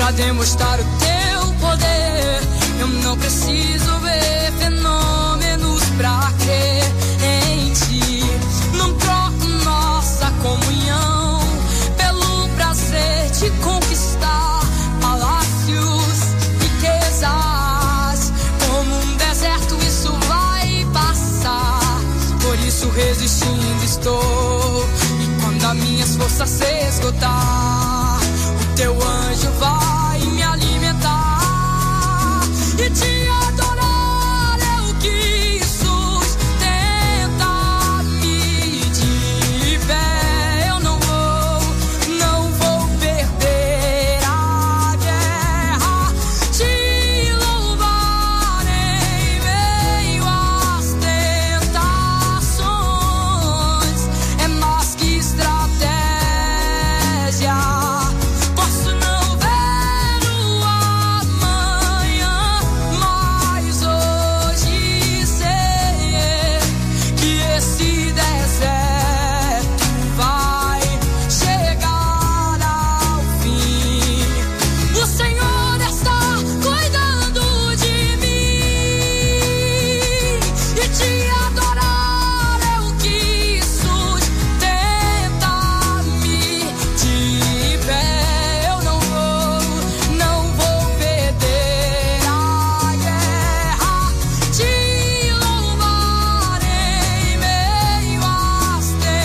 pra demonstrar o teu poder. Eu não preciso ver fenômenos pra crer em ti. Não troco nossa comunhão pelo prazer de conquistar palácios, riquezas. Como um deserto isso vai passar, por isso resistindo estou. E quando as minhas forças se esgotar, o teu anjo vai me alimentar e te adorar é o que sustenta me de pé. Eu não vou perder a guerra, te louvar em meio às tentações. É mais que estratégia. Posso não ver o amanhã, mas hoje sei que esse deserto vai chegar ao fim. O Senhor está cuidando de mim e te adorar é o que sustenta-me de pé. Eu não vou perder a guerra, te louvar em meio às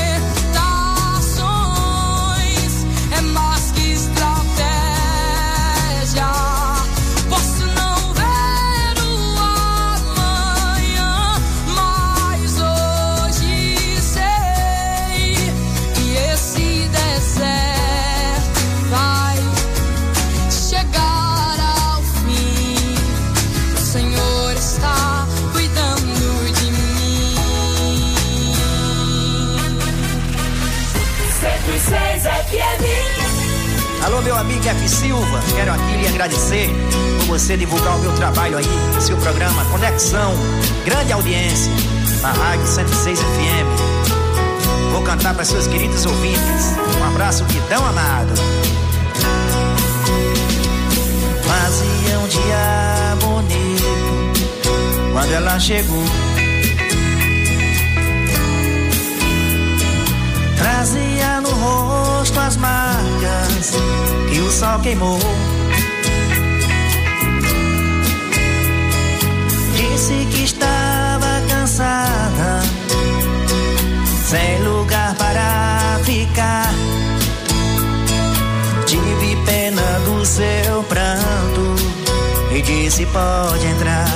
tentações. É mais que estratégia. Posso não ver o amanhã, mas hoje sei que esse deserto vai chegar ao fim. O Senhor está cuidando de mim. 106 FM. Alô, meu amigo F. Silva, quero aqui lhe agradecer por você divulgar o meu trabalho aí, seu programa Conexão, grande audiência, na Rádio 106 FM. Vou cantar para seus queridos ouvintes. Um abraço que tão amado. Fazia um dia bonito quando ela chegou. Trazia no rosto as marcas que o sol queimou. Disse que estava cansada, sem lugar para ficar. Tive pena do seu pranto e disse: pode entrar.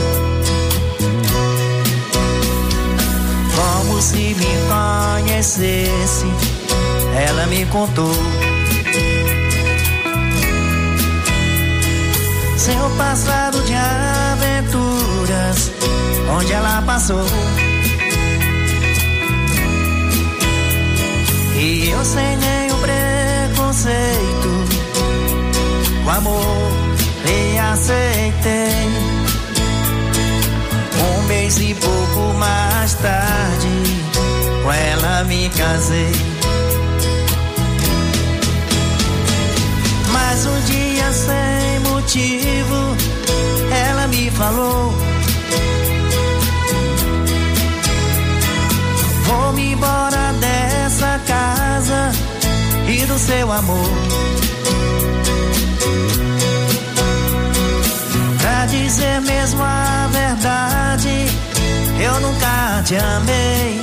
Como se me conhecesse, ela me contou seu passado de aventuras, onde ela passou. E eu sem nenhum preconceito, com amor lhe aceitei. Um mês e pouco mais tarde, com ela me casei. Mas um dia sem motivo, ela me falou: vou-me embora dessa casa e do seu amor. Pra dizer mesmo a verdade, eu nunca te amei.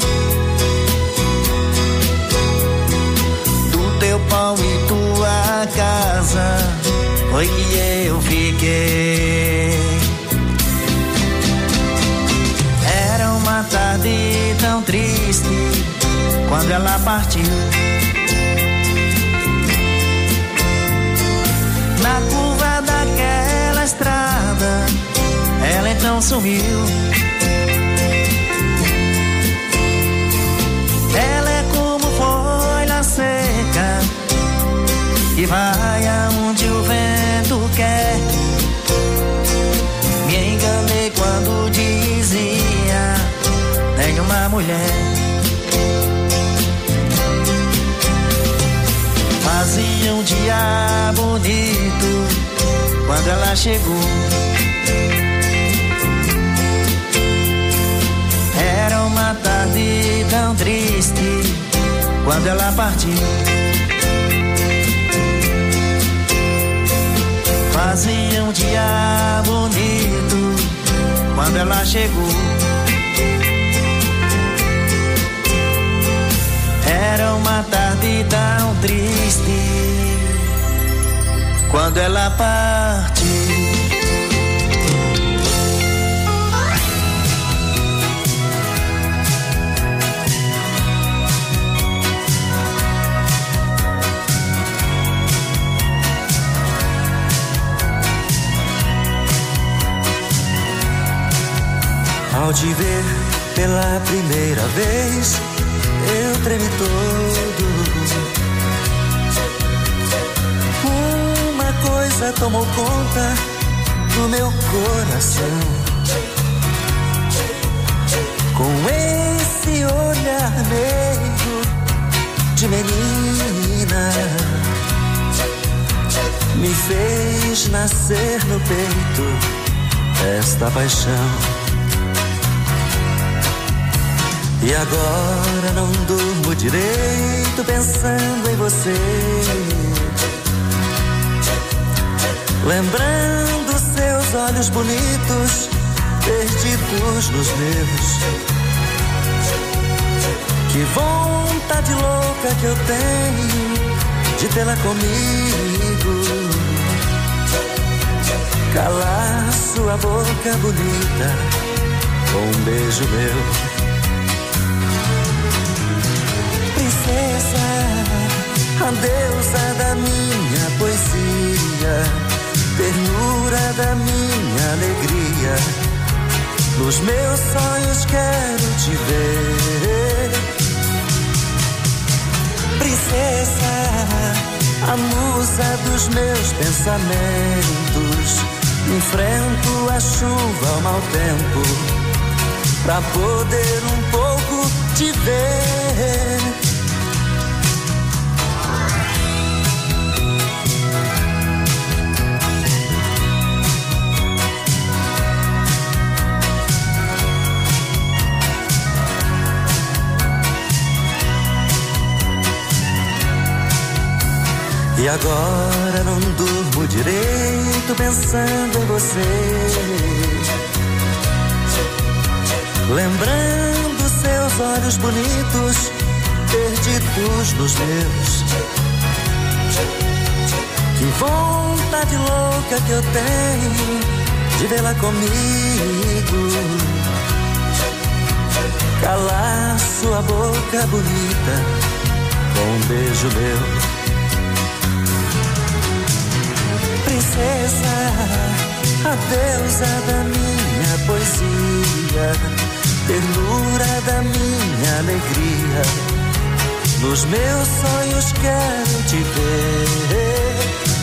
Do teu pão e tua casa foi que eu fiquei. Era uma tarde tão triste quando ela partiu. Na curva daquela estrada, ela então sumiu. Ela é como folha seca que vai aonde o vento quer. Me enganei quando dizia: tem uma mulher. Fazia um dia bonito quando ela chegou. Era uma tarde tão triste quando ela partiu. Fazia um dia bonito quando ela chegou. Era uma tarde tão triste quando ela partiu. Ao te ver pela primeira vez, eu tremi todo. Uma coisa tomou conta do meu coração. Com esse olhar meio de menina, me fez nascer no peito esta paixão. E agora não durmo direito pensando em você, lembrando seus olhos bonitos perdidos nos meus. Que vontade louca que eu tenho de tê-la comigo, calar sua boca bonita com um beijo meu. Princesa, a deusa da minha poesia, ternura da minha alegria, nos meus sonhos quero te ver. Princesa, a musa dos meus pensamentos, enfrento a chuva, o mau tempo, pra poder um pouco te ver. E agora não durmo direito pensando em você, lembrando seus olhos bonitos perdidos nos meus. Que vontade louca que eu tenho de vê-la comigo, calar sua boca bonita com um beijo meu. Princesa, a deusa da minha poesia, ternura da minha alegria, nos meus sonhos quero te ver.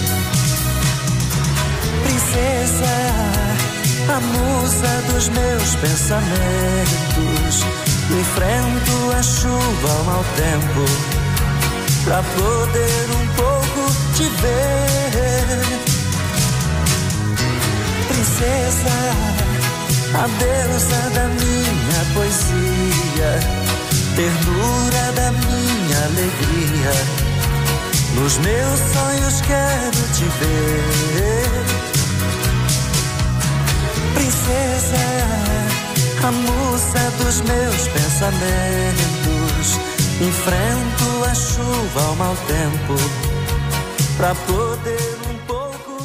Princesa, a musa dos meus pensamentos, enfrento a chuva, o mau tempo, pra poder um pouco te ver. Princesa, a deusa da minha poesia, ternura da minha alegria, nos meus sonhos quero te ver. Princesa, a musa dos meus pensamentos, enfrento a chuva, o mau tempo, pra poder um pouco.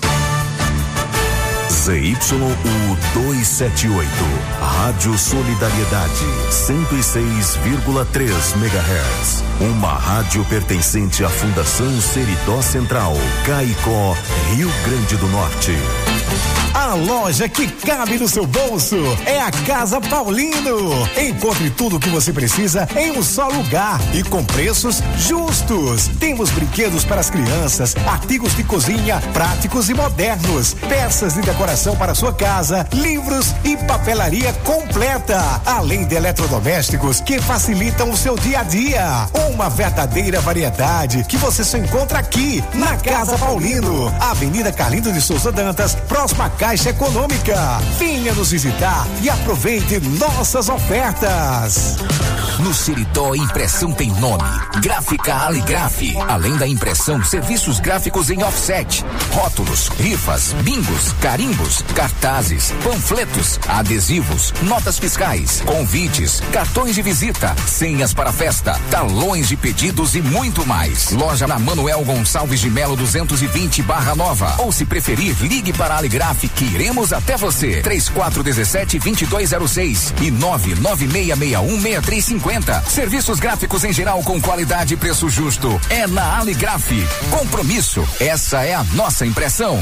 ZYU 278, Rádio Solidariedade, 106,3 MHz. Uma rádio pertencente à Fundação Seridó Central, Caicó, Rio Grande do Norte. A loja que cabe no seu bolso é a Casa Paulino. Encontre tudo o que você precisa em um só lugar e com preços justos. Temos brinquedos para as crianças, artigos de cozinha práticos e modernos, peças de decoração decoração para sua casa, livros e papelaria completa, além de eletrodomésticos que facilitam o seu dia a dia. Uma verdadeira variedade que você só encontra aqui na Casa Paulino, Avenida Carlindo de Souza Dantas, próxima à Caixa Econômica. Venha nos visitar e aproveite nossas ofertas. No Seridó, impressão tem nome: Gráfica Aligraf. Além da impressão, serviços gráficos em offset, rótulos, rifas, bingos, carimbos, cartazes, panfletos, adesivos, notas fiscais, convites, cartões de visita, senhas para festa, talões de pedidos e muito mais. Loja na Manuel Gonçalves de Melo 220 Barra Nova. Ou se preferir, ligue para a Aligraf que iremos até você. 3417-2206 e 99661-6350. Serviços gráficos em geral com qualidade e preço justo. É na Aligraf. Compromisso. Essa é a nossa impressão.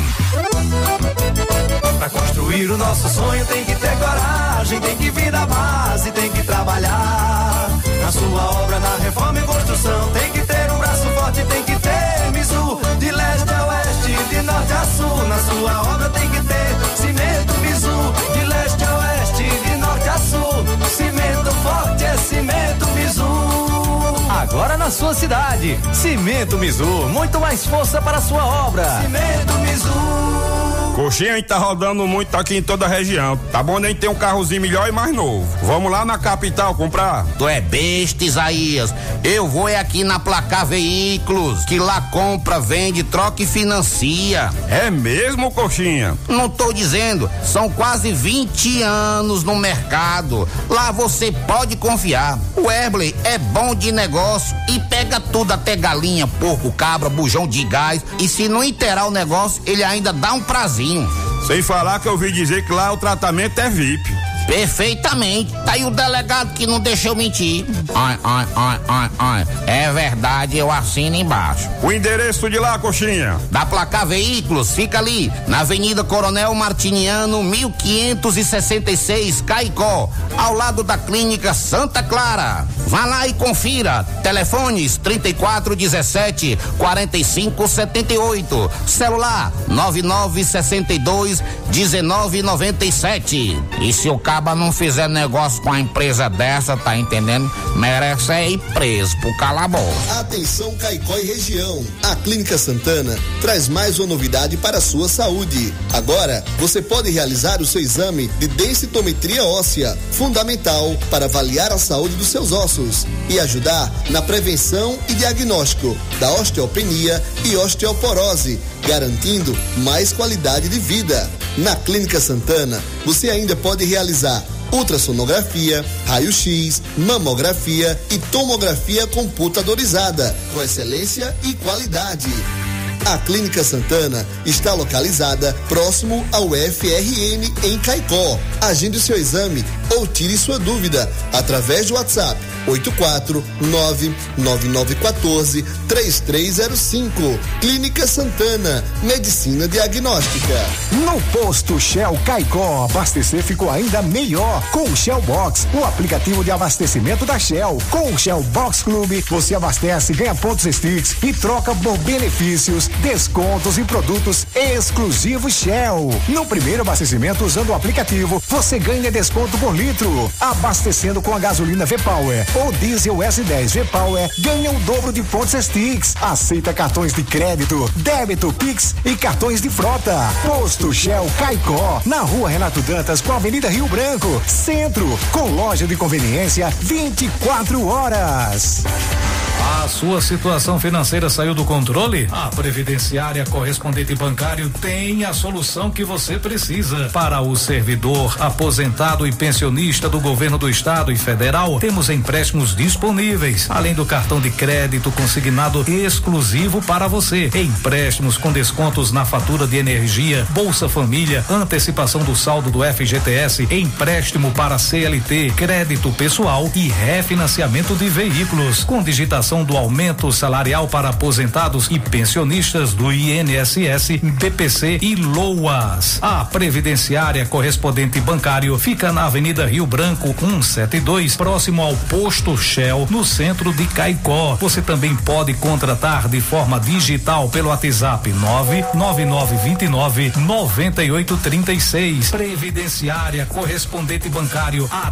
Pra construir o nosso sonho tem que ter coragem, tem que vir da base, tem que trabalhar. Na sua obra, na reforma e construção, tem que ter um braço forte, tem que ter Mizu. De leste a oeste, de norte a sul, na sua obra tem que ter cimento Mizu. De leste a oeste, de norte a sul, cimento forte é cimento Mizu. Agora na sua cidade, Cimento Mizu, muito mais força para a sua obra. Cimento Mizu. Coxinha, a gente tá rodando muito aqui em toda a região. Tá bom, a gente tem um carrozinho melhor e mais novo. Vamos lá na capital comprar. Tu é besta, Isaías. Eu vou aqui na Placar Veículos, que lá compra, vende, troca e financia. É mesmo, Coxinha? Não tô dizendo, são quase 20 anos no mercado. Lá você pode confiar. O Erbley é bom de negócio e pega tudo, até galinha, porco, cabra, bujão de gás. E se não inteirar o negócio, ele ainda dá um prazer. Sem falar que eu ouvi dizer que lá o tratamento é VIP. Perfeitamente. Tá aí o delegado que não deixou mentir. É verdade, eu assino embaixo. O endereço de lá, Coxinha? Da Placar Veículos, fica ali, na Avenida Coronel Martiniano, 1566, Caicó, ao lado da Clínica Santa Clara. Vá lá e confira. Telefones 3417-4578. Celular 9962-1997. E se o caba não fizer negócio com a empresa dessa, tá entendendo? Merece ir preso por calabouço. Atenção, Caicó e região. A Clínica Santana traz mais uma novidade para a sua saúde. Agora, você pode realizar o seu exame de densitometria óssea, fundamental para avaliar a saúde dos seus ossos e ajudar na prevenção e diagnóstico da osteopenia e osteoporose, garantindo mais qualidade de vida. Na Clínica Santana, você ainda pode realizar ultrassonografia, raio-x, mamografia e tomografia computadorizada, com excelência e qualidade. A Clínica Santana está localizada próximo ao FRN em Caicó. Agende o seu exame ou tire sua dúvida através do WhatsApp 849-9914-3305. Clínica Santana, Medicina Diagnóstica. No posto Shell Caicó, abastecer ficou ainda melhor com o Shell Box, o aplicativo de abastecimento da Shell. Com o Shell Box Clube, você abastece, ganha pontos Sticks e troca por benefícios, descontos e produtos exclusivos Shell. No primeiro abastecimento usando o aplicativo, você ganha desconto por litro. Abastecendo com a gasolina V-Power ou diesel S10 V-Power, ganha o dobro de pontos Sticks. Aceita cartões de crédito, débito, Pix e cartões de frota. Posto Shell Caicó, na Rua Renato Dantas com a Avenida Rio Branco, Centro, com loja de conveniência 24 horas. A sua situação financeira saiu do controle? A Previdenciária Correspondente Bancário tem a solução que você precisa. Para o servidor, aposentado e pensionista do governo do estado e federal, temos empréstimos disponíveis, além do cartão de crédito consignado exclusivo para você. Empréstimos com descontos na fatura de energia, Bolsa Família, antecipação do saldo do FGTS, empréstimo para CLT, crédito pessoal e refinanciamento de veículos, com digitação redução do aumento salarial para aposentados e pensionistas do INSS, BPC e LOAS. A previdenciária correspondente bancário fica na Avenida Rio Branco 172, próximo ao posto Shell, no centro de Caicó. Você também pode contratar de forma digital pelo WhatsApp 99929-9836. Previdenciária correspondente bancário há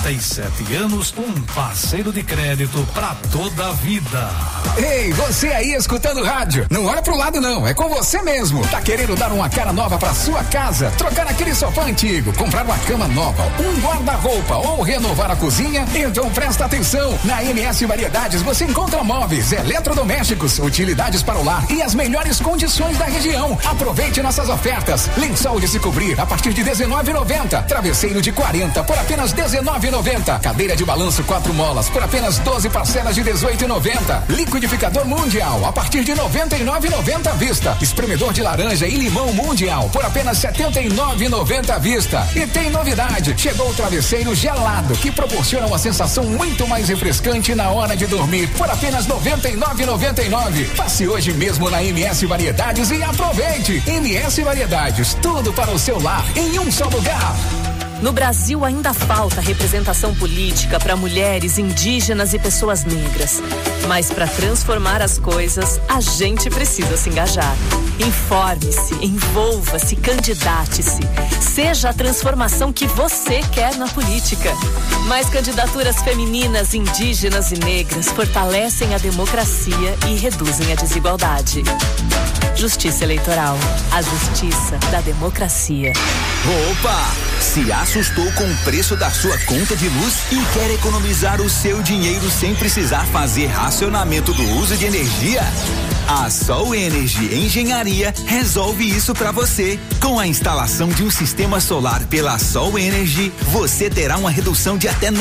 37 anos, um parceiro de crédito para toda a vida. Ei, você aí escutando rádio, não olha pro lado não, é com você mesmo. Tá querendo dar uma cara nova pra sua casa, trocar aquele sofá antigo, comprar uma cama nova, um guarda-roupa ou renovar a cozinha? Então presta atenção, na MS Variedades você encontra móveis, eletrodomésticos, utilidades para o lar e as melhores condições da região. Aproveite nossas ofertas. Lençol de se cobrir a partir de R$19,90. Travesseiro de 40 por apenas R$19,90. Cadeira de balanço 4 molas por apenas 12 parcelas de R$18,90. Liquidificador Mundial a partir de R$99,90 à vista. Espremedor de laranja e limão Mundial por apenas R$79,90 à vista. E tem novidade, chegou o travesseiro gelado que proporciona uma sensação muito mais refrescante na hora de dormir por apenas R$99,99. Passe hoje mesmo na MS Variedades e aproveite. MS Variedades, tudo para o seu lar em um só lugar. No Brasil ainda falta representação política para mulheres, indígenas e pessoas negras. Mas para transformar as coisas, a gente precisa se engajar. Informe-se, envolva-se, candidate-se. Seja a transformação que você quer na política. Mais candidaturas femininas, indígenas e negras fortalecem a democracia e reduzem a desigualdade. Justiça Eleitoral, a justiça da democracia. Opa! Se assustou com o preço da sua conta de luz e quer economizar o seu dinheiro sem precisar fazer racionamento do uso de energia? A Sol Energy Engenharia resolve isso para você. Com a instalação de um sistema solar pela Sol Energy, você terá uma redução de até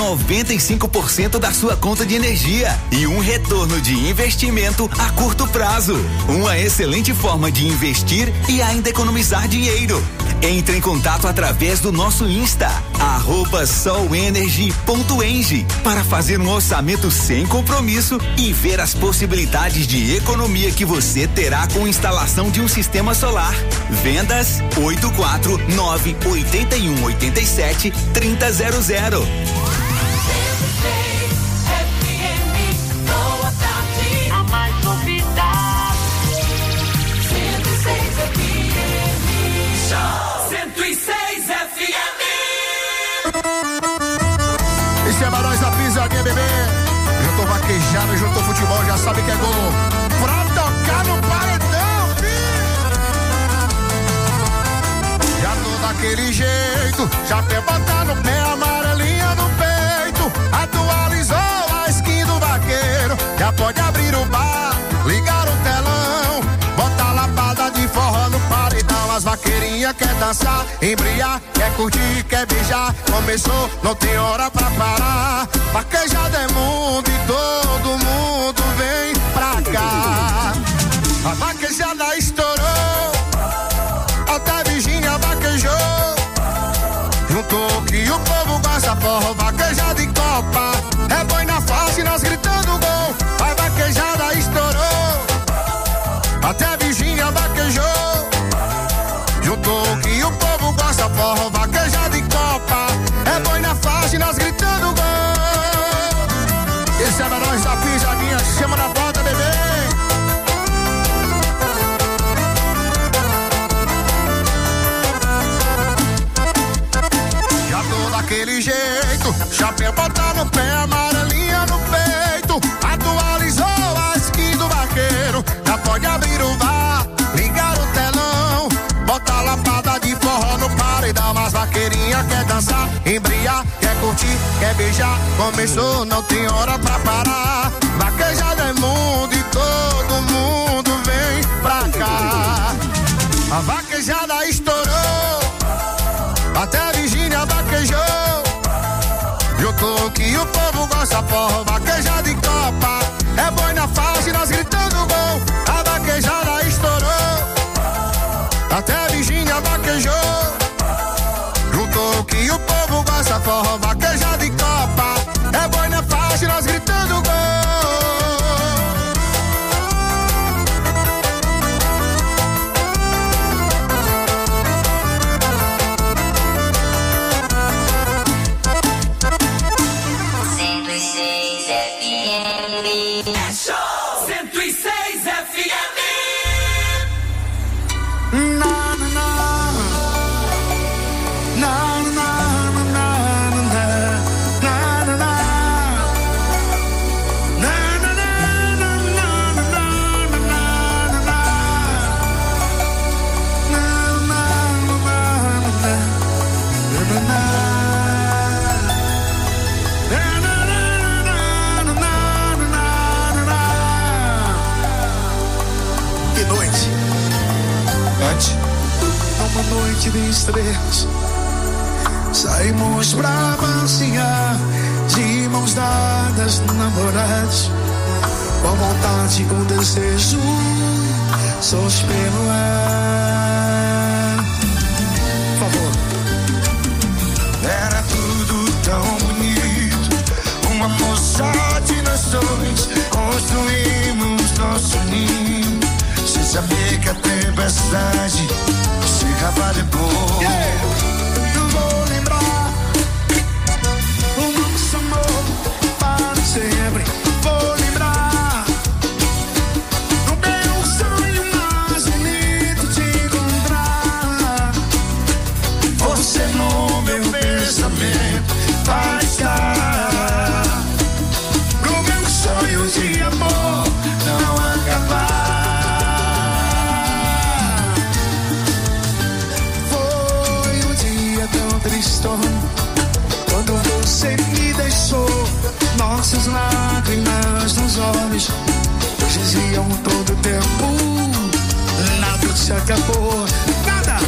95% da sua conta de energia e um retorno de investimento a curto prazo. Uma excelente forma de investir e ainda economizar dinheiro. Entre em contato através do nosso Insta, @solenergy.eng, para fazer um orçamento sem compromisso e ver as possibilidades de economia que você terá com instalação de um sistema solar. Vendas 849-8187-3000. A mais novidade. 106 FM. 106 FM. Esse é Barões da Pisadinha, bebê. Já tô vaquejado, juntou futebol, já sabe que é gol. Pra tocar no paredão, filho. Já tô daquele jeito, já quer botar no pé, amarelinha no peito. Atualizou a skin do vaqueiro. Já pode abrir o bar, ligar o telão, botar lapada de forró no paredão. As vaqueirinhas quer dançar, embriar, quer curtir, quer beijar. Começou, não tem hora pra parar. Vaquejada é mundo e todo mundo vem pra cá. A vaquejada estourou, até Virgínia vaquejou. Juntou que o povo gosta, forró, vaquejada e copa. É boi na face, nós gritando gol. A vaquejada estourou, até Virgínia vaquejou. Juntou que o povo gosta, forró, vaquejada e copa. É boi na face, nós gritando gol. Esse é Barões da Pisadinha, chama na porta, bebê. Já tô daquele jeito, chapéu botar no pé, amarelinha no peito. Atualizou a skin do vaqueiro. Já pode abrir o bar, ligar o telão, botar lapada de forró no paredão. Mas vaqueirinha quer dançar, embriar, quer curtir, quer beijar. Começou, não tem hora pra parar. Vaquejada é mundo e todo mundo vem pra cá. A vaquejada estourou, até Virgínia vaquejou. Juntou que o povo gosta, forró, vaquejada e copa. É boi na face, nós gritando gol. A vaquejada estourou, até Virgínia vaquejou. Juntou que o povo gosta, forró, vaquejada e copa. É boi na face, nós gritando gol. É show 106 FM. Na na na na na na na na na na. Que noite, uma noite de estrelas, saímos pra passear, de mãos dadas, namorados, com vontade, com desejo, sós pelo ar. Por favor. Era tudo tão bonito, um amor só de nós dois, construímos nosso ninho, sem saber que a tempestade chegava depois. Eu vou lembrar o nosso amor para sempre. Vou lembrar do meu sonho mais bonito de encontrar você no meu pensamento. Vai estar pro meu sonho de amor não acabar. Quando você me deixou, nossas lágrimas nos olhos diziam todo o tempo, nada se acabou, nada.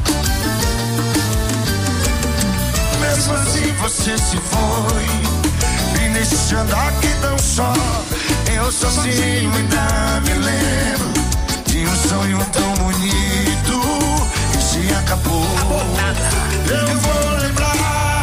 Mesmo assim você se foi, me deixando aqui tão só. Eu sozinho ainda me lembro de um sonho tão bonito que se acabou. Eu vou lembrar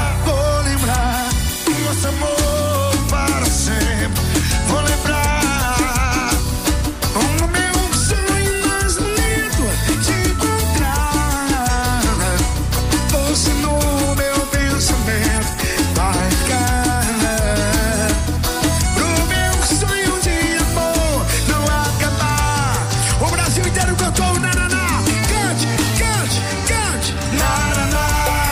nosso amor para sempre. Vou lembrar o meu sonho mais bonito de encontrar você no meu pensamento. Vai ficar pro meu sonho de amor não acabar. O Brasil inteiro cantou nananá. Cante, cante, cante. Nananá.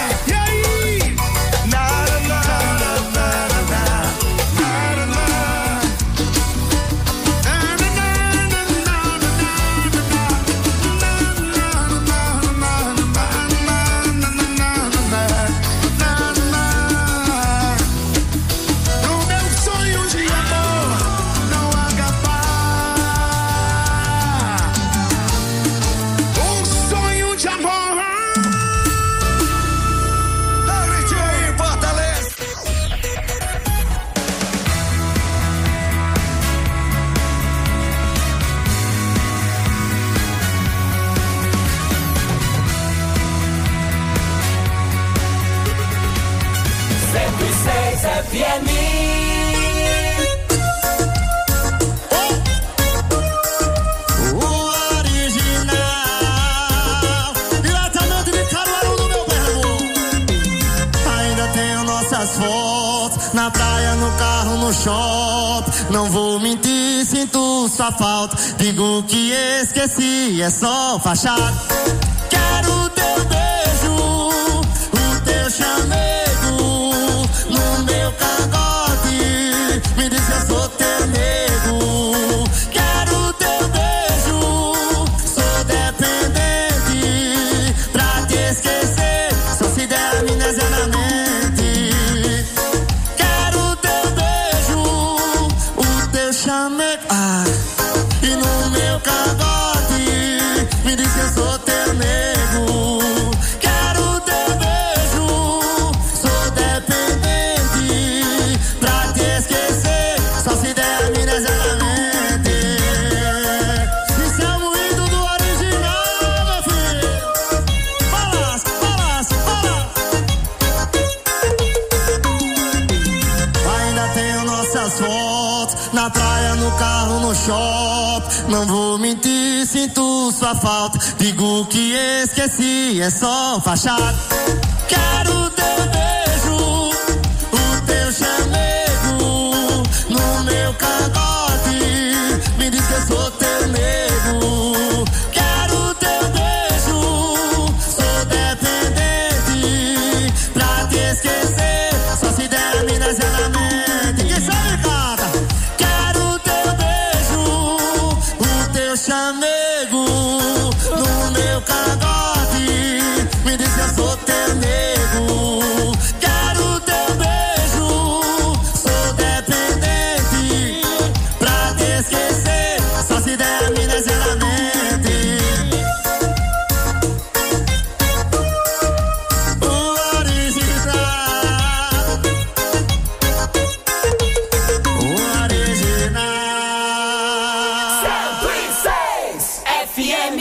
Na praia, no carro, no shopping, não vou mentir, sinto sua falta. Digo que esqueci, é só fachada. Quero teu beijo, o teu chamego no meu cangote. Me diz que eu sou teu nego. Quero teu beijo, sou dependente. Pra te esquecer, só se der amnésia na mente. E no meu cangote me diz que eu sou teu nego. Quero teu beijo, sou dependente. Pra te esquecer, só se der amnésia na mente. Isso é o moído do original, meu filho. Falas, falas, falas. Ainda tenho nossas fotos na praia, no carro, no shopping. Não vou mentir, sinto sua falta. Digo que esqueci, é só fachada. Quero teu beijo, o teu chamego no meu cangote, me diz que eu sou teu nego. Quero teu beijo, sou dependente. Pra te esquecer, só se der a mina mente. Que sabe, canta? Quero teu beijo, o teu chamego no meu cangote, me diz que eu sou teu nego. Quero teu beijo, sou dependente. Pra te esquecer, só se der a mina mente. O original, o original. 106 FM.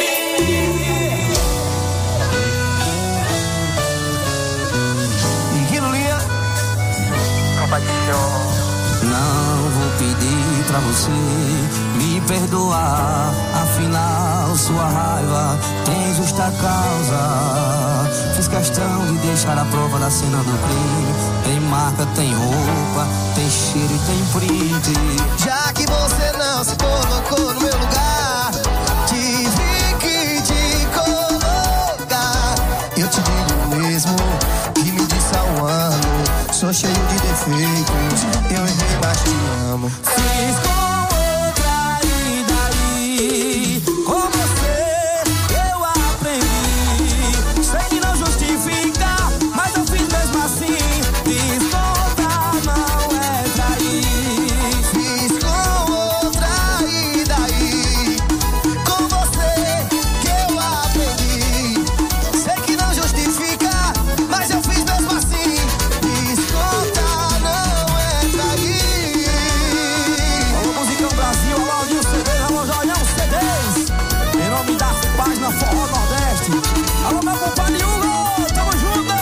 Não vou pedir pra você me perdoar, afinal sua raiva tem justa causa. Fiz questão de deixar a prova da cena do crime. Tem marca, tem roupa, tem cheiro e tem print. Já que você não se colocou no meu lugar, tive que te colocar. Eu te digo mesmo que me disse há um ano. Sou cheio de defeitos, eu errei, mas te amo. Fiz com outra e daí, com você eu aprendi. Sei que não justifica, mas eu fiz mesmo assim. Fiz conta, não é trair. Fiz com outra e daí, com você que eu aprendi. Sei que não justifica, mas eu fiz mesmo assim. Desconta, não é trair. Alô, Musicão Brasil, alô, Aldinho CDs, alô, Joião CDs. Em nome da página Forró Nordeste. Alô, meu compadre Hugo, tamo junto.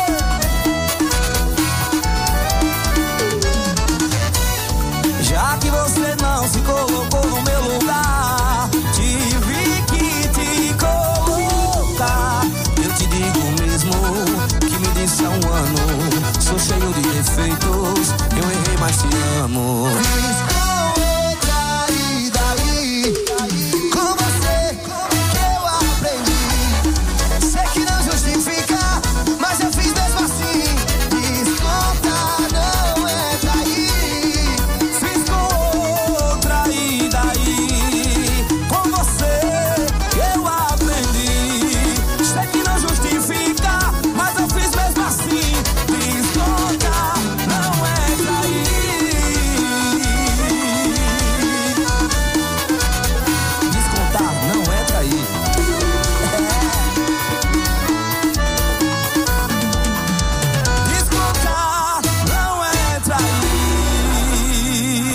Já que você não se colocou no meu lugar, tive que te colocar. Eu te digo mesmo que me disse há um ano. Sou cheio de defeitos, eu errei, mas te amo. Fiz com outra e daí, com você que eu aprendi. Sei que não justifica, mas eu fiz mesmo assim. Desconta, não é trair. Fiz com outra e daí, com você eu aprendi. Sei que não justifica, mas eu fiz mesmo assim. Desconta, não é trair. Descontar não é trair. Descontar não é trair.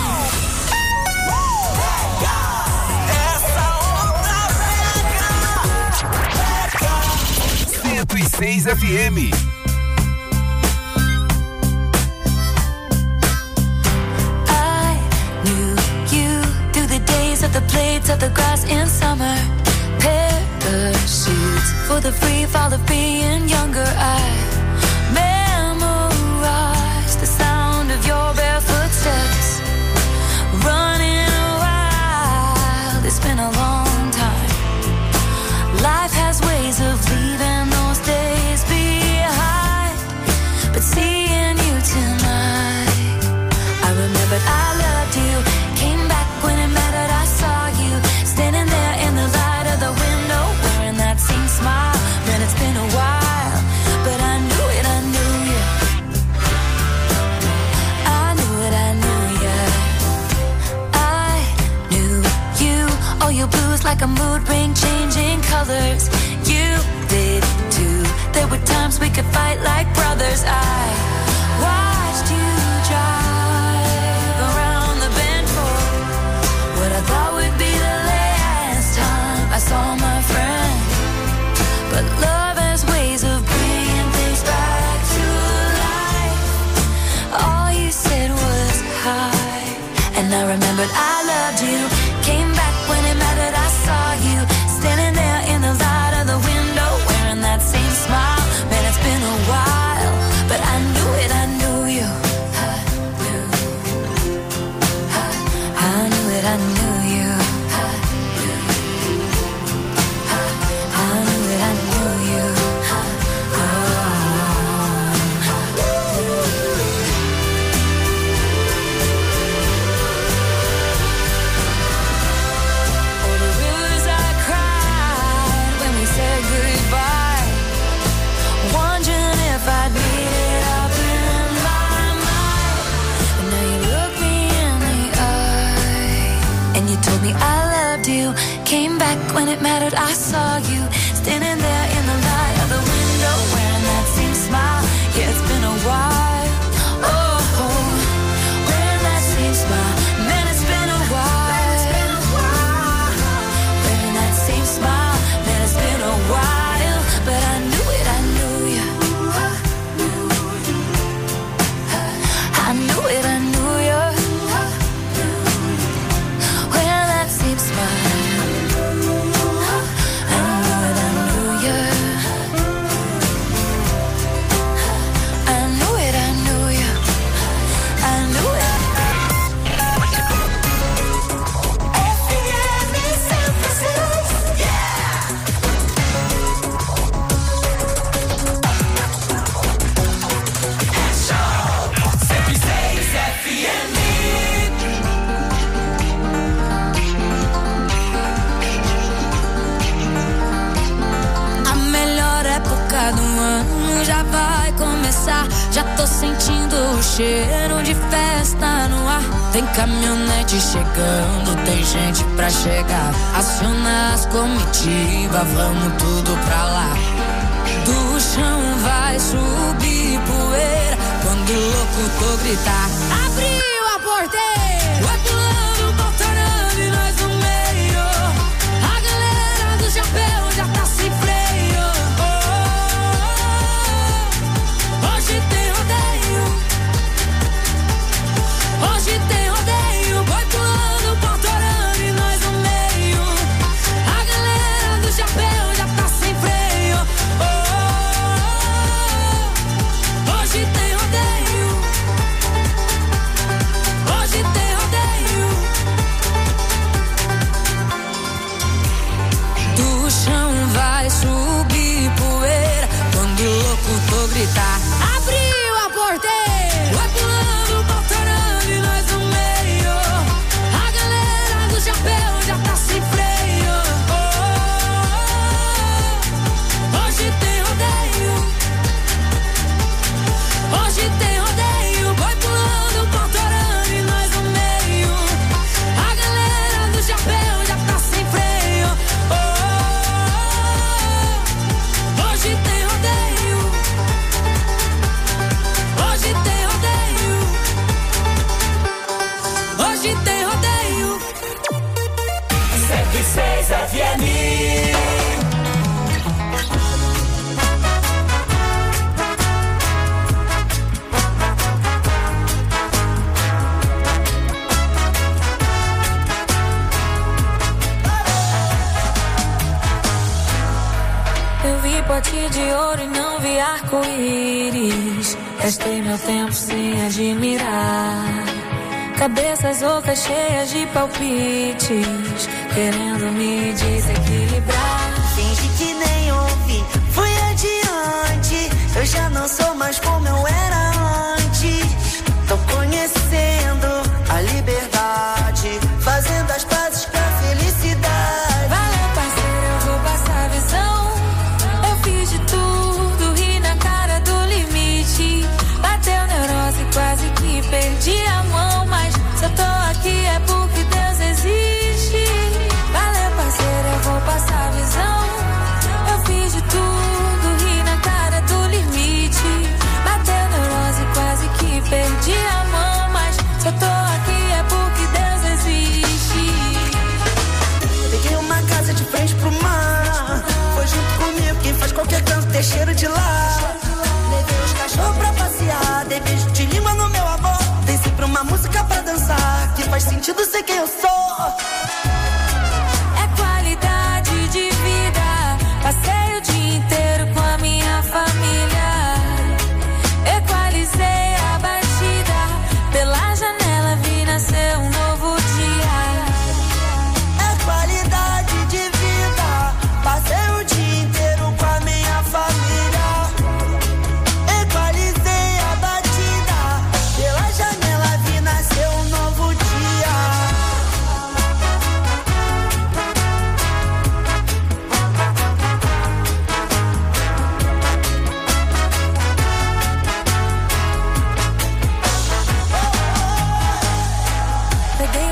Essa outra pega. 106 FM. I knew you through the days of the blades of the grass in summer. Parachutes for the free fall of being younger. I memorized the sound of your barefoot steps. Running wild, it's been a long time. Life has ways of leaving those days behind. But seeing you tonight, I remembered I loved you. Came back when it mattered, I saw you standing there in the light of the window, wearing that same smile. Man, it's been a while, but I knew it, I knew you. I knew it, I knew you. I knew you. Oh, your blues like a mood ring, changing colors. You did too. There were times we could fight like brothers. I watched you drive around the bend for what I thought would be the last time I saw my friend. But love has ways of bringing things back to life. All you said was hi, and I remembered I loved you. Came back when it mattered, I saw you standing there in the light of the window, wearing that same smile. Man, it's been a while, but I knew it, I knew you. I knew. I I knew you. I knew that I knew you. All the rivers I cried when we said goodbye, wondering if I'd made it up in my mind. And now you look me in the eye and you told me I loved you. Came back when it mattered, I saw you standing there in the light of the window, wearing that same smile. Yeah, it's been a while. Oh, wearing that same smile. Man, it's been a while. Wearing that same smile. Man, it's been a while. But I knew it, I knew you. I knew it, I knew you. Wearing that same smile. Já vai começar, já tô sentindo o cheiro de festa no ar. Tem caminhonete chegando, tem gente pra chegar. Aciona as comitivas, vamos tudo pra lá. Do chão vai subir poeira quando o locutor gritar: abriu a porteira! Vai pulando, voltando e nós no meio. A galera do chapéu já tá sem freio. Hoje tem rodeio, hoje tem rodeio. Boi pulando, pontorando e nós no meio. A galera do chapéu já tá sem freio. Hoje tem rodeio, hoje tem rodeio. Do chão vai subir poeira quando o locutor gritar: abriu a porteira! Vai pulando, voltando e nós no meio. A galera do chapéu já tá sem freio. Hoje tem rodeio, hoje tem rodeio. Vai pulando, voltando e nós no meio. A galera do chapéu já tá sem freio. Hoje tem rodeio, hoje tem rodeio, hoje tem rodeio. 106 FM. Eu vi pote de ouro e não vi arco-íris. Gastei meu tempo sem admirar cabeças ocas cheias de palpites, querendo me desequilibrar. Finge que nem ouvi, fui adiante. Eu já não sou mais como eu era antes. Tô conhecendo a liberdade, fazendo as pazes com a felicidade. Valeu, parceiro, eu vou passar a visão. Eu fiz de tudo, ri na cara do limite. Bateu neurose, quase que perdi a mão. Mas se eu tô aqui é porque Deus existe. Valeu, parceiro, eu vou passar a visão. Eu fiz de tudo, ri na cara do limite. Bateu neurose, quase que perdi a mão. Mas se eu tô aqui é porque Deus existe. Peguei uma casa de frente pro mar. Foi junto comigo quem faz qualquer canto ter cheiro de lá. Levei os cachorros pra passear, dei beijo de língua no meu amor. Dei sempre uma música pra dançar, que faz sentido ser quem eu sou. É qualidade de vida. Passei o dia inteiro com a minha família. Equalizei a batida. Pela janela vi nascer um novo dia.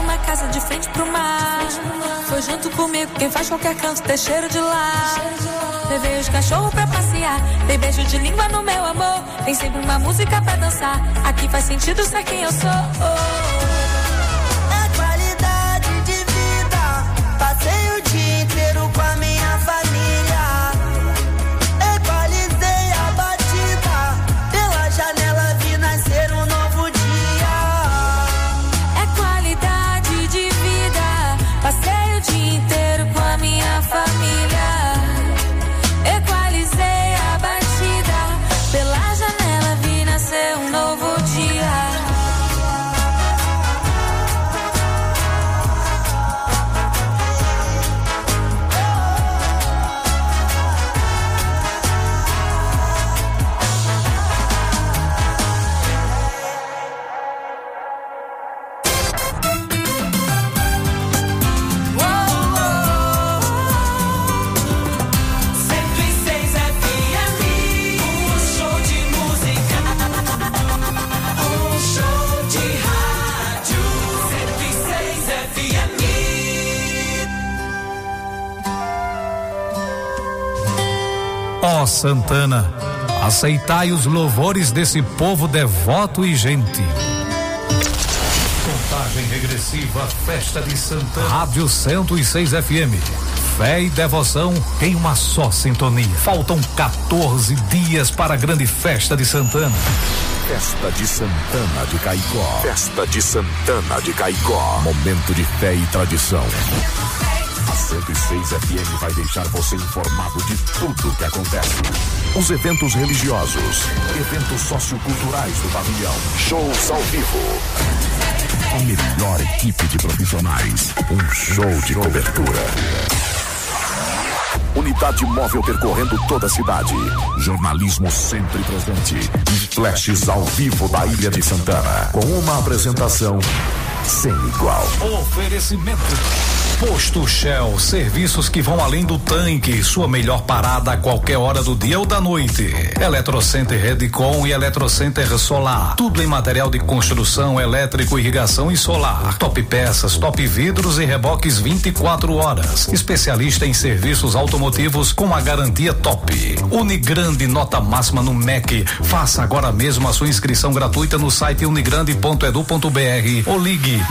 uma casa de frente pro mar. Foi junto comigo quem faz qualquer canto ter cheiro de lá. Levei os cachorros pra passear, dei beijo de língua no meu amor. Tem sempre uma música pra dançar, aqui faz sentido ser quem eu sou. É qualidade de vida, passei o dia inteiro com a minha família. Equalizei a batida, pela janela vi nascer um novo dia. É qualidade de vida, passei o dia inteiro com a minha família. Equalizei a batida, pela janela vi nascer um novo dia. Ó Santana, aceitai os louvores desse povo devoto e gentil. Contagem regressiva, Festa de Santana. Rádio 106 FM. Fé e devoção em uma só sintonia. Faltam 14 dias para a grande Festa de Santana. Festa de Santana de Caicó. Festa de Santana de Caicó. Momento de fé e tradição. A 106 FM vai deixar você informado de tudo que acontece. Os eventos religiosos, eventos socioculturais do pavilhão, shows ao vivo. A melhor equipe de profissionais, um show de cobertura. Unidade móvel percorrendo toda a cidade. Jornalismo sempre presente. E flashes ao vivo da Ilha de Santana. Com uma apresentação sem igual. Oferecimento Posto Shell, serviços que vão além do tanque, sua melhor parada a qualquer hora do dia ou da noite. Eletrocenter Redcon e Eletrocenter Solar, tudo em material de construção, elétrico, irrigação e solar. Top peças, top vidros e reboques 24 horas. Especialista em serviços automotivos com a garantia top. Unigrande, nota máxima no MEC. Faça agora mesmo a sua inscrição gratuita no site unigrande.edu.br ou ligue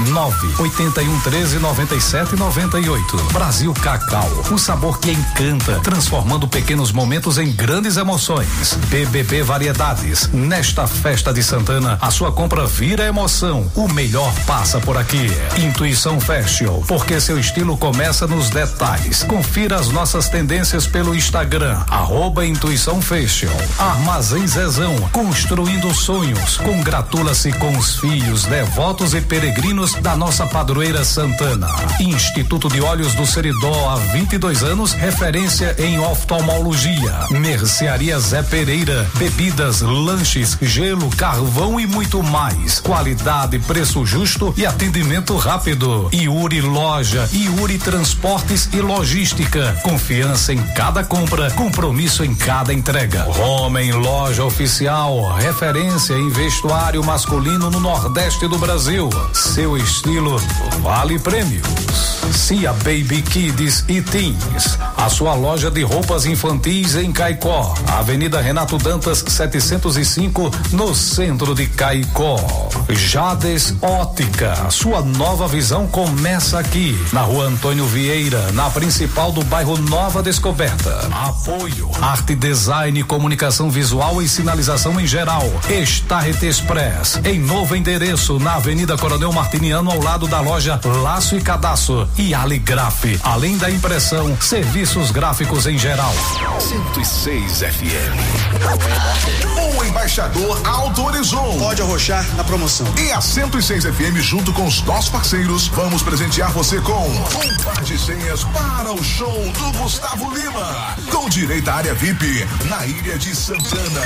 981139798. Brasil Cacau, o sabor que encanta, transformando pequenos momentos em grandes emoções. BBB Variedades, nesta Festa de Santana, a sua compra vira emoção. O melhor passa por aqui. Intuição Fashion, porque seu estilo começa nos detalhes. Confira as nossas tendências pelo Instagram, @Intuição Fashion. Armazém Zezão, construindo sonhos. Congratula-se com os filhos, devotos e peregrinos da nossa padroeira Santana. Instituto de Olhos do Seridó, há 22 anos, referência em oftalmologia. Mercearia Zé Pereira, bebidas, lanches, gelo, carvão e muito mais. Qualidade, preço justo e atendimento rápido. Iuri Loja, Iuri Transportes e Logística. Confiança em cada compra, compromisso em cada entrega. Homem Loja Oficial, referência em vestuário masculino no Nordeste do Brasil. Seu estilo vale prêmios. Cia Baby Kids e Teens, a sua loja de roupas infantis em Caicó, Avenida Renato Dantas 705, no centro de Caicó. Jades Ótica, sua nova visão começa aqui, na Rua Antônio Vieira, na principal do bairro Nova Descoberta. Apoio Arte Design, Comunicação Visual e Sinalização em geral. Starret Express, em novo endereço, na Avenida Coronel Martiniano, ao lado da loja Laço e Cadastro. E Aligraf, além da impressão, serviços gráficos em geral. 106 FM. O embaixador autorizou. Pode arrochar na promoção. E a 106 FM, junto com os nossos parceiros, vamos presentear você com um par de senhas para o show do Gustavo Lima, com direito à área VIP, na Ilha de Santana.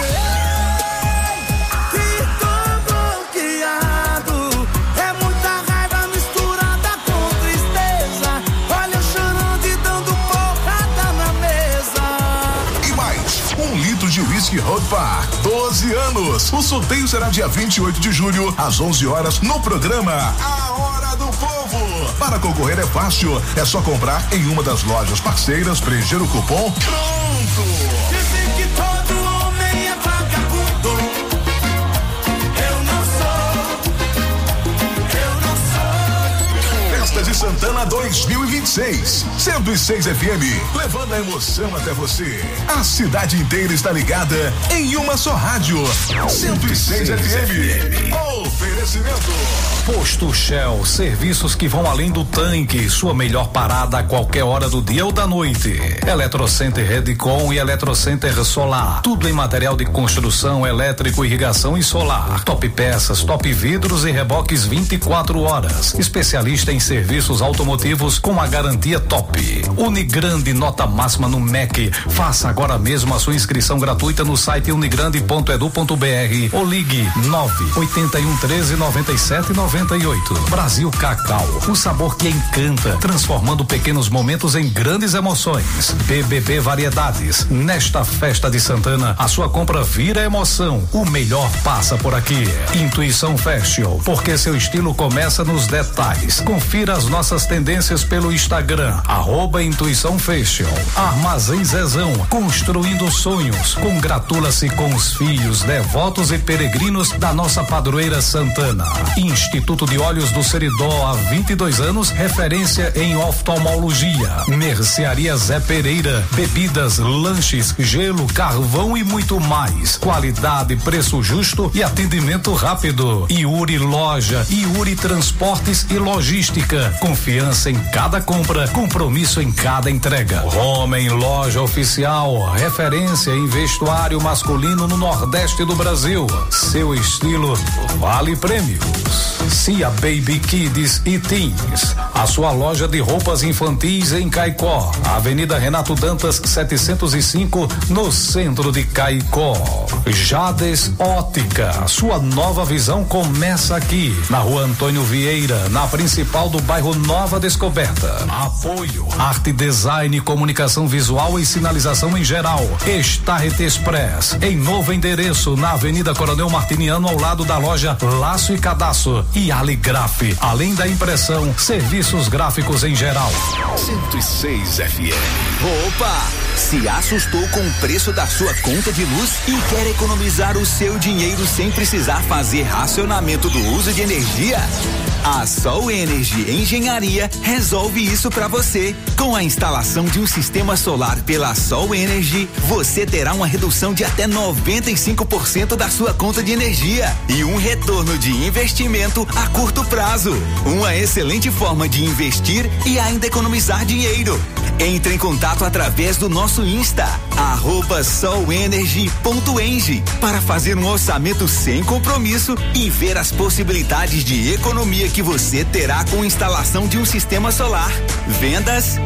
De Whisky Road Bar, 12 anos. O sorteio será dia 28 de julho, às 11 horas, no programa A Hora do Povo. Para concorrer é fácil, é só comprar em uma das lojas parceiras, preencher o cupom. Pronto! Dizem que todo homem é vagabundo. Eu não sou. Festa de Santana 2026. 106 FM, levando a emoção até você. A cidade inteira está ligada em uma só rádio. 106 FM. Oferecimento. Posto Shell, serviços que vão além do tanque, sua melhor parada a qualquer hora do dia ou da noite. Eletrocenter Redcon e Eletrocenter Solar, tudo em material de construção, elétrico, irrigação e solar. Top peças, top vidros e reboques 24 horas. Especialista em serviços automotivos com a garantia top. Unigrande, nota máxima no MEC. Faça agora mesmo a sua inscrição gratuita no site unigrande.edu.br ou ligue 981139798. Brasil Cacau, o sabor que encanta, transformando pequenos momentos em grandes emoções. BBB Variedades, nesta festa de Santana, a sua compra vira emoção. O melhor passa por aqui. Intuição Fashion, porque seu estilo começa nos detalhes. Confira as nossas tendências pelo Instagram, @Intuição Fashion. Armazém Zezão, construindo sonhos. Congratula-se com os filhos, devotos e peregrinos da nossa padroeira Santana. Instituto de Olhos do Seridó, há 22 anos, referência em oftalmologia. Mercearia Zé Pereira, bebidas, lanches, gelo, carvão e muito mais. Qualidade, preço justo e atendimento rápido. Iuri Loja, Iuri Transportes e Logística. Confiança em cada compra, compromisso em cada entrega. Homem Loja Oficial, referência em vestuário masculino no Nordeste do Brasil. Seu estilo vale prêmios. Cia Baby Kids e Teens, a sua loja de roupas infantis em Caicó, Avenida Renato Dantas 705, no centro de Caicó. Jades Ótica, sua nova visão começa aqui, na Rua Antônio Vieira, na principal do bairro Nova Descoberta. Apoio Arte Design, Comunicação Visual e Sinalização em geral. Starret Express, em novo endereço, na Avenida Coronel Martiniano, ao lado da loja Laço e Cadastro. E Aligraf, além da impressão, serviços gráficos em geral. 106 FM. Opa! Se assustou com o preço da sua conta de luz e quer economizar o seu dinheiro sem precisar fazer racionamento do uso de energia? A Sol Energy Engenharia resolve isso para você. Com a instalação de um sistema solar pela Sol Energy, você terá uma redução de até 95% da sua conta de energia e um retorno de investimento a curto prazo. Uma excelente forma de investir e ainda economizar dinheiro. Entre em contato através do nosso Insta, @solenergy.eng, para fazer um orçamento sem compromisso e ver as possibilidades de economia que você terá com instalação de um sistema solar. Vendas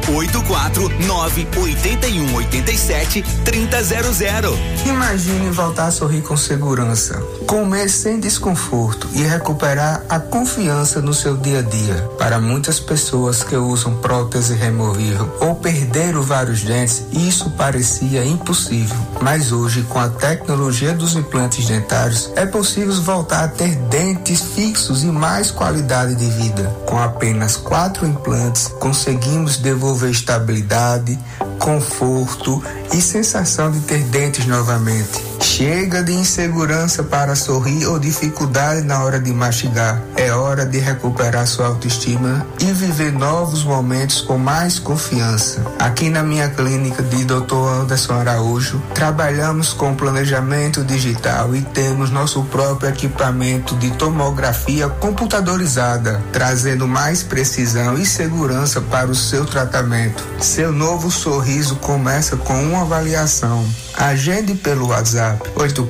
849-8187-3000. Imagine voltar a sorrir com segurança, comer sem desconforto e recuperar a confiança no seu dia a dia. Para muitas pessoas que usam prótese removível ou perderam vários dentes, isso parecia impossível. Mas hoje, com a tecnologia dos implantes dentários, é possível voltar a ter dentes fixos e mais qualidade de vida. Com apenas 4 implantes, conseguimos devolver estabilidade, conforto e sensação de ter dentes novamente. Chega de insegurança para sorrir ou dificuldade na hora de mastigar. É hora de recuperar sua autoestima e viver novos momentos com mais confiança. Aqui na minha clínica de Dr. Anderson Araújo, trabalhamos com planejamento digital e temos nosso próprio equipamento de tomografia computadorizada, trazendo mais precisão e segurança para o seu tratamento. Seu novo sorriso começa com uma avaliação. Agende pelo WhatsApp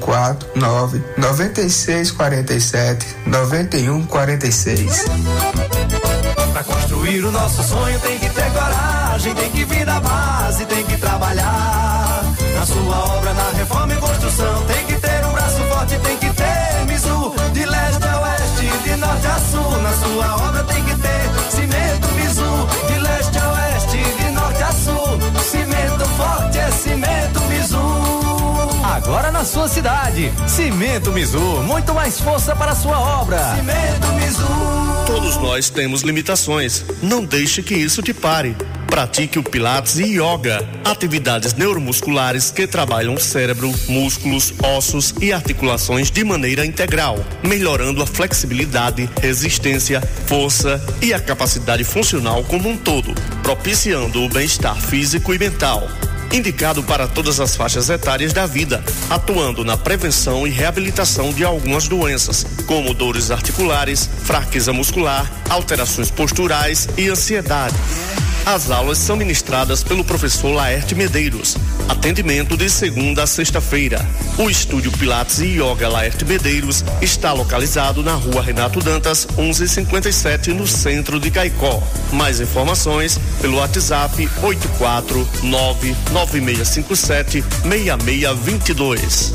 849-9647-9146. Pra construir o nosso sonho tem que ter coragem, tem que vir da base, tem que trabalhar. Na sua obra, na reforma e construção, tem que ter um braço forte, tem que ter Mizu. De leste a oeste, de norte a sul, na sua obra tem que ter cimento Mizu. De leste a oeste, de norte a sul, cimento forte é cimento Mizu. Agora na na sua cidade. Cimento Mizu, muito mais força para a sua obra. Cimento Mizu. Todos nós temos limitações. Não deixe que isso te pare. Pratique o Pilates e Yoga, atividades neuromusculares que trabalham o cérebro, músculos, ossos e articulações de maneira integral, melhorando a flexibilidade, resistência, força e a capacidade funcional como um todo, propiciando o bem-estar físico e mental. Indicado para todas as faixas etárias da vida, atuando na prevenção e reabilitação de algumas doenças, como dores articulares, fraqueza muscular, alterações posturais e ansiedade. As aulas são ministradas pelo professor Laerte Medeiros. Atendimento de segunda a sexta-feira. O estúdio Pilates e Yoga Laerte Medeiros está localizado na Rua Renato Dantas, 1157, no centro de Caicó. Mais informações pelo WhatsApp 84996576622.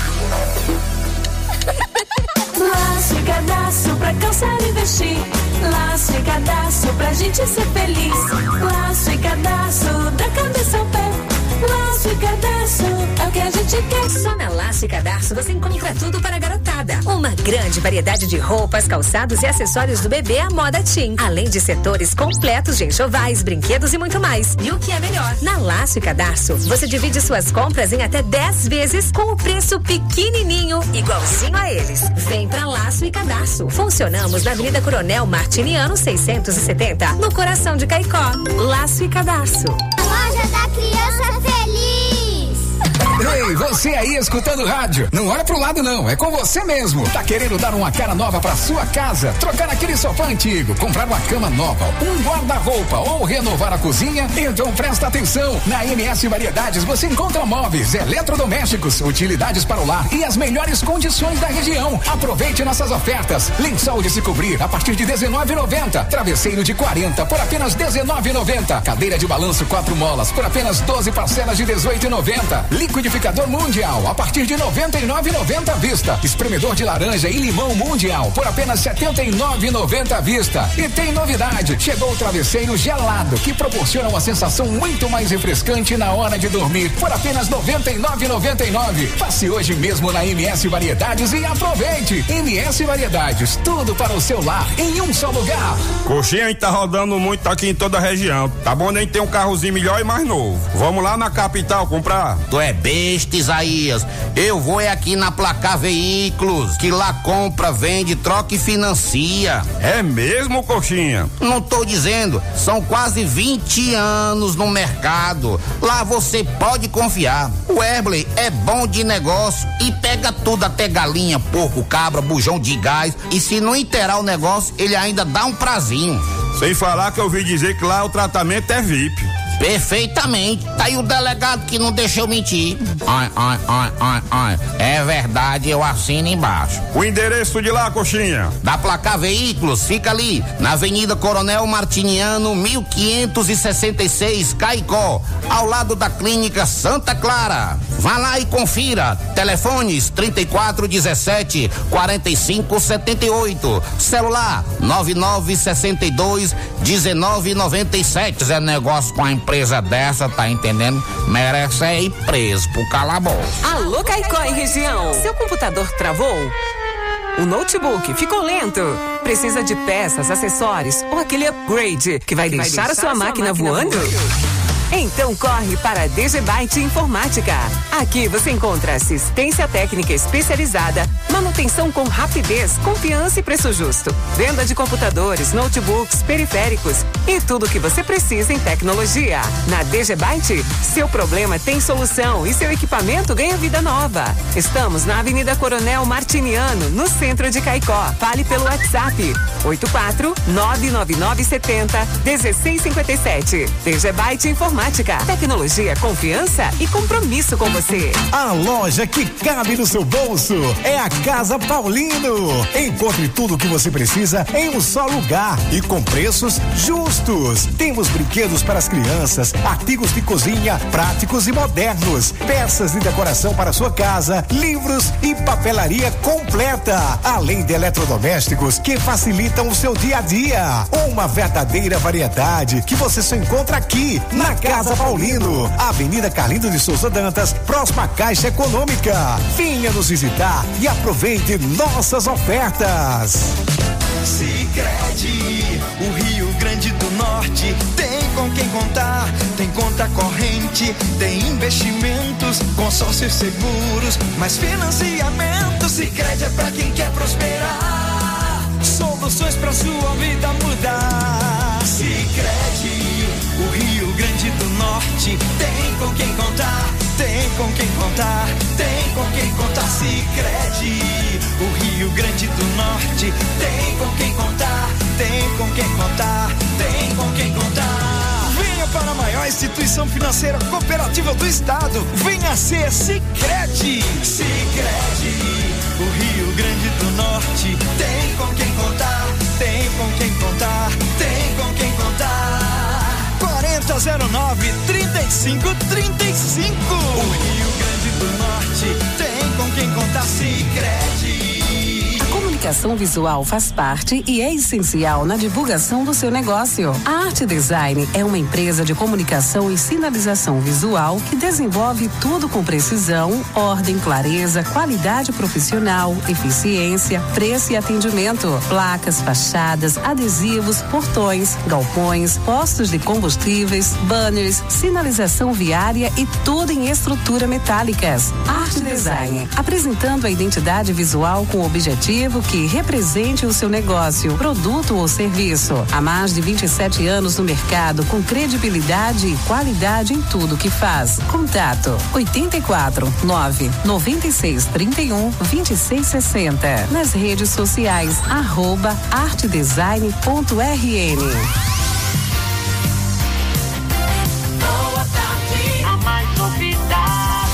Laço e cadastro pra cansar e investir. Laço e cadastro pra gente ser feliz. Laço e cadastro da cabeça ao pé. Laço e cadastro é o que a gente quer. Só na Laço e Cadastro você encontra tudo para a garotada. Uma grande variedade de roupas, calçados e acessórios do bebê à moda teen. Além de setores completos de enxovais, brinquedos e muito mais. E o que é melhor? Na Laço e Cadastro, você divide suas compras em até 10 vezes com o preço pequenininho, igualzinho a eles. Vem pra Laço e Cadastro. Funcionamos na Avenida Coronel Martiniano 670, no coração de Caicó. Laço e Cadastro. Loja da Criança Feliz. Ei, você aí escutando rádio, não olha pro lado não, é com você mesmo. Tá querendo dar uma cara nova pra sua casa? Trocar aquele sofá antigo, comprar uma cama nova, um guarda-roupa ou renovar a cozinha? Então presta atenção, na MS Variedades você encontra móveis, eletrodomésticos, utilidades para o lar e as melhores condições da região. Aproveite nossas ofertas. Lençol de se cobrir a partir de R$19,90, travesseiro de 40 por apenas R$19,90, cadeira de balanço 4 molas por apenas 12 parcelas de R$18,90, liquidificador Mundial a partir de R$99,90 à vista, espremedor de laranja e limão Mundial por apenas R$79,90 à vista. E tem novidade, chegou o travesseiro gelado que proporciona uma sensação muito mais refrescante na hora de dormir por apenas R$99,99. Passe hoje mesmo na MS Variedades e aproveite. MS Variedades, tudo para o seu lar em um só lugar. Coxinha, a gente tá rodando muito aqui em toda a região. Tá bom, nem tem um carrozinho melhor e mais novo. Vamos lá na capital comprar. Tu é besta, Isaías. Eu vou é aqui na Placar Veículos, que lá compra, vende, troca e financia. É mesmo, Coxinha? Não tô dizendo, são quase 20 anos no mercado. Lá você pode confiar. O Erbley é bom de negócio e pega tudo, até galinha, porco, cabra, bujão de gás, e se não inteirar o negócio, ele ainda dá um prazinho. Sem falar que eu ouvi dizer que lá o tratamento é VIP. Perfeitamente. Tá aí o delegado que não deixou mentir. É verdade, eu assino embaixo. O endereço de lá, Coxinha? Da Placar Veículos, fica ali, na Avenida Coronel Martiniano, 1566, Caicó, ao lado da Clínica Santa Clara. Vá lá e confira. Telefones 3417-4578. Celular 9962-1997. É negócio com a empresa dessa, tá entendendo? Merece ir preso pro calabouço. Alô, Caicó e região. Seu computador travou? O notebook ficou lento? Precisa de peças, acessórios ou aquele upgrade que vai deixar a sua máquina voando? Então corre para a DGByte Informática. Aqui você encontra assistência técnica especializada, manutenção com rapidez, confiança e preço justo, venda de computadores, notebooks, periféricos e tudo o que você precisa em tecnologia. Na DGByte, seu problema tem solução e seu equipamento ganha vida nova. Estamos na Avenida Coronel Martiniano, no centro de Caicó. Fale pelo WhatsApp 84-99970-1657. DGByte Informática. Tecnologia, confiança e compromisso com você. A loja que cabe no seu bolso é a Casa Paulino. Encontre tudo o que você precisa em um só lugar e com preços justos. Temos brinquedos para as crianças, artigos de cozinha práticos e modernos, peças de decoração para sua casa, livros e papelaria completa, além de eletrodomésticos que facilitam o seu dia a dia. Uma verdadeira variedade que você só encontra aqui na Casa Paulino, Avenida Carlindo de Souza Dantas, próxima à Caixa Econômica. Venha nos visitar e aproveite nossas ofertas. Sicredi, o Rio Grande do Norte tem com quem contar, tem conta corrente, tem investimentos, consórcios seguros, mais financiamento. Sicredi é pra quem quer prosperar, soluções pra sua vida mudar. Sicredi, o Rio Grande do Norte tem com quem contar, tem com quem contar, tem com quem contar. Sicredi, o Rio Grande do Norte tem com quem contar, tem com quem contar, tem com quem contar. Venha para a maior instituição financeira cooperativa do estado, venha ser Sicredi. Sicredi, o Rio Grande do Norte tem com quem contar, tem com quem contar, tem com quem contar. 4009-3535. O Rio Grande do Norte tem com quem contar. Sicredi. A comunicação visual faz parte e é essencial na divulgação do seu negócio. A Arte Design é uma empresa de comunicação e sinalização visual que desenvolve tudo com precisão, ordem, clareza, qualidade profissional, eficiência, preço e atendimento. Placas, fachadas, adesivos, portões, galpões, postos de combustíveis, banners, sinalização viária e tudo em estrutura metálicas. Arte Design, apresentando a identidade visual com o objetivo que represente o seu negócio, produto ou serviço. Há mais de 27 anos no mercado, com credibilidade e qualidade em tudo que faz. Contato 849-9631-2660. Nas redes sociais, @artedesign.rn. A mais novidade,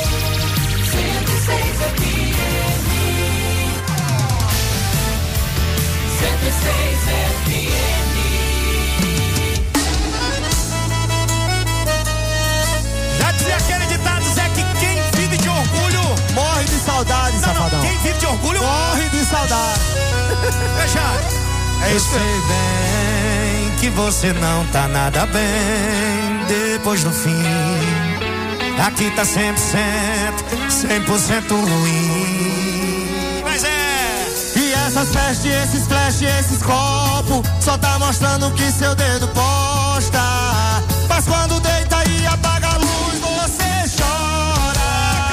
106 FM. 106 FM. Já dizia aquele ditado, Zé, que quem vive de orgulho morre de saudade, safadão. Quem vive de orgulho morre de saudade. Fecha. Eu sei bem que você não tá nada bem depois do fim. Aqui tá 100% ruim. Mas é. E essas festas, esses flash, esses copos só tá mostrando que seu dedo posta. Mas quando deita e apaga a luz, você chora.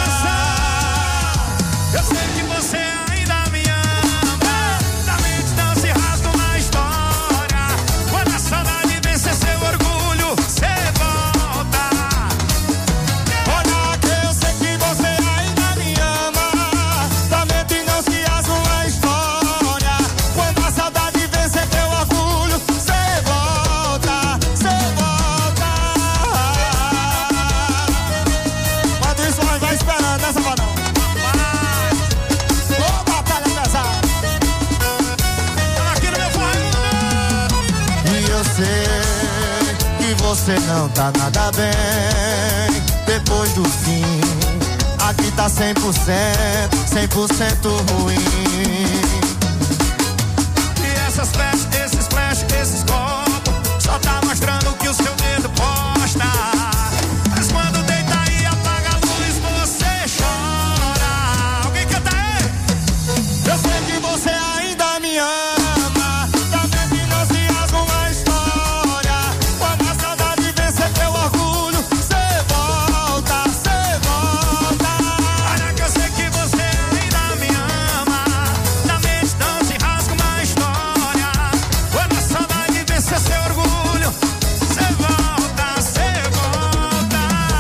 Eu sei que você ainda me ama. Da mente não se rasga uma história. Quando a saudade vencer seu orgulho, você volta. Olha que eu sei que você ainda me ama. Da mente não se rasga uma história. Quando a saudade vencer teu orgulho, você volta, você volta. Mas isso vai esperando, né, safadão? Ô, batalha pesada. Aqui no meu forrinho. E eu sei que você não tá nada bem depois do fim. Aqui tá 100% ruim. E essas festas, esses flash, esses copos só tá mostrando que o seu dedo posta. Mas quando deita e apaga a luz, você chora. Alguém canta aí? Eu sei que você ainda me ama. Também que não se rasga uma história. Quando a saudade vencer teu orgulho, você volta, você volta. Olha que eu sei que você ainda me ama. Da mente não se rasga uma história. Quando a saudade vencer seu orgulho, você volta, você volta.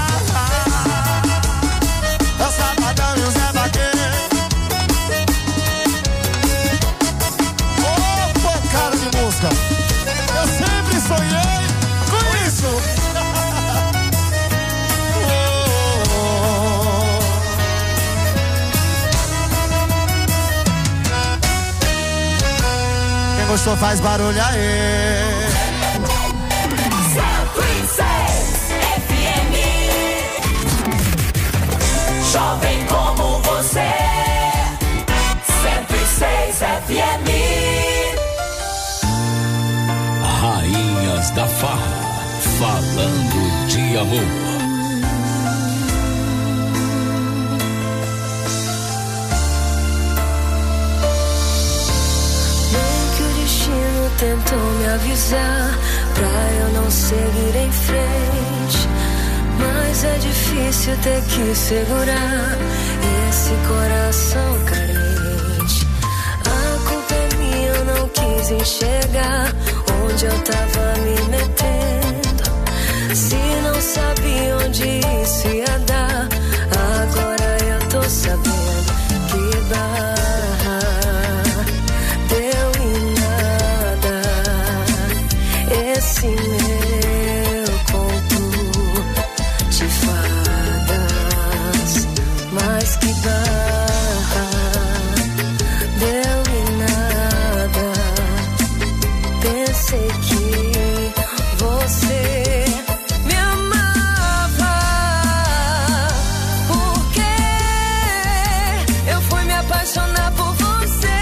É o Safadão e o Zé Vaqueiro. Ô, bocada de música. Eu sempre sonhei com isso. Quem gostou faz barulho aí. 106 FM. Jovem como você. 106 FM. Rainhas da Farra. Falando de amor. Tentou me avisar pra eu não seguir em frente, mas é difícil ter que segurar esse coração carente. A culpa é minha, eu não quis enxergar onde eu tava me metendo. Se não sabia onde isso ia dar, agora eu tô sabendo que barra deu em esse meu conto de fadas, mas que barra deu em nada. Pensei que você me amava, porque eu fui me apaixonar por você.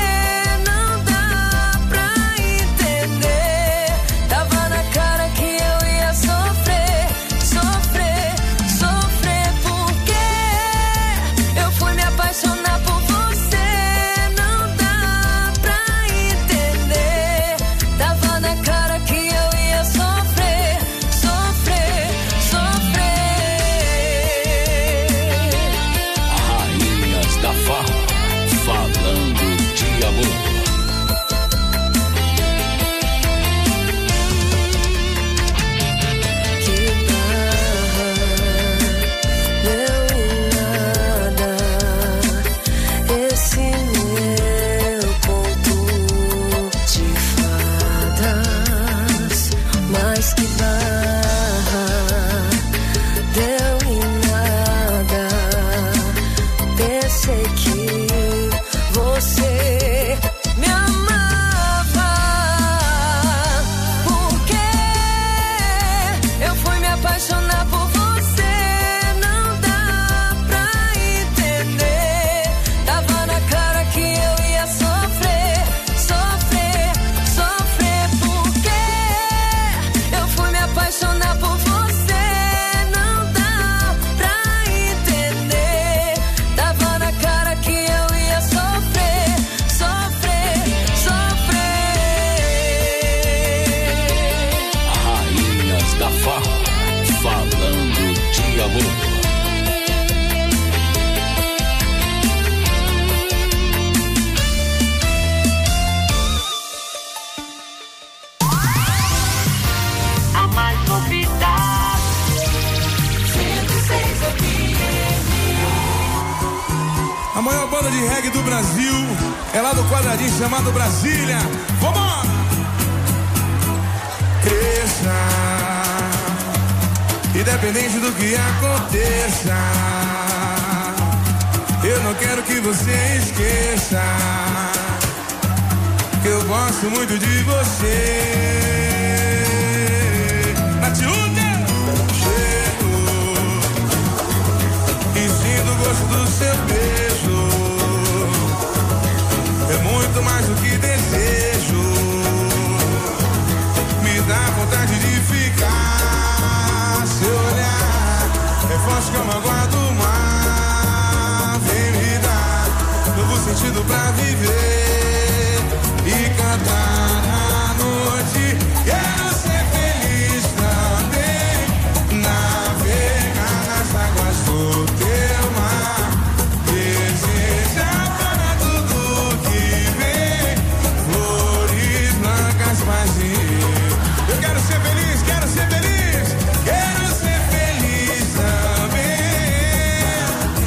A maior banda de reggae do Brasil é lá do quadradinho chamado Brasília. Vambora! Cresça, independente do que aconteça, eu não quero que você esqueça que eu gosto muito de você. Natiúde! Chego e sinto o gosto do seu beijo. É muito mais do que desejo. Me dá vontade de ficar. Seu olhar é forte como a água do mar. Vem me dar novo sentido pra viver e cantar a noite. Quero ser feliz também, navegar nas águas do teu mar, desejar para tudo que vem, flores blancas, paz e eu quero ser feliz, quero ser feliz, quero ser feliz também,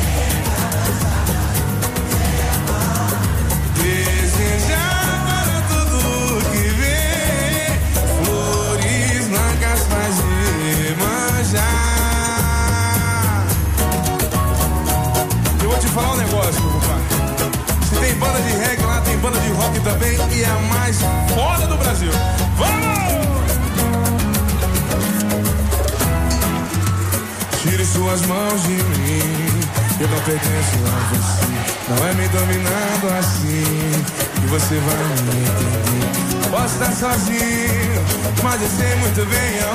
desejar para tudo que vem, flores blancas, paz e manjar. Eu vou te falar um negócio, compadre. Se tem banda de reggae lá, tem banda de rock também, e é a mais foda do Brasil. Vamos! Tire suas mãos de mim, eu não pertenço a você. Não é me dominando assim que você vai me entender. Posso estar sozinho, mas eu sei muito bem